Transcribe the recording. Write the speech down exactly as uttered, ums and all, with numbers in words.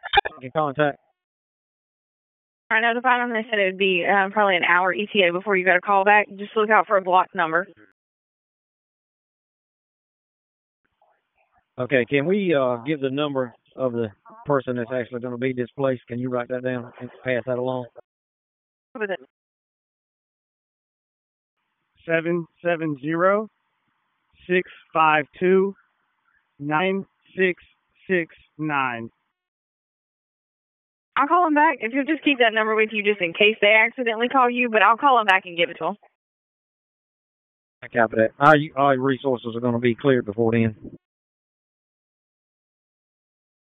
Get contact. I notified them. They said it would be um, probably an hour E T A before you got a call back. Just look out for a blocked number. Okay, can we uh, give the number of the person that's actually going to be displaced? Can you write that down and pass that along? What was it? Seven seven zero six five two nine six six nine. I'll call them back. If you'll just keep that number with you just in case they accidentally call you, but I'll call them back and give it to them. I copy that. Our, our resources are going to be cleared before then.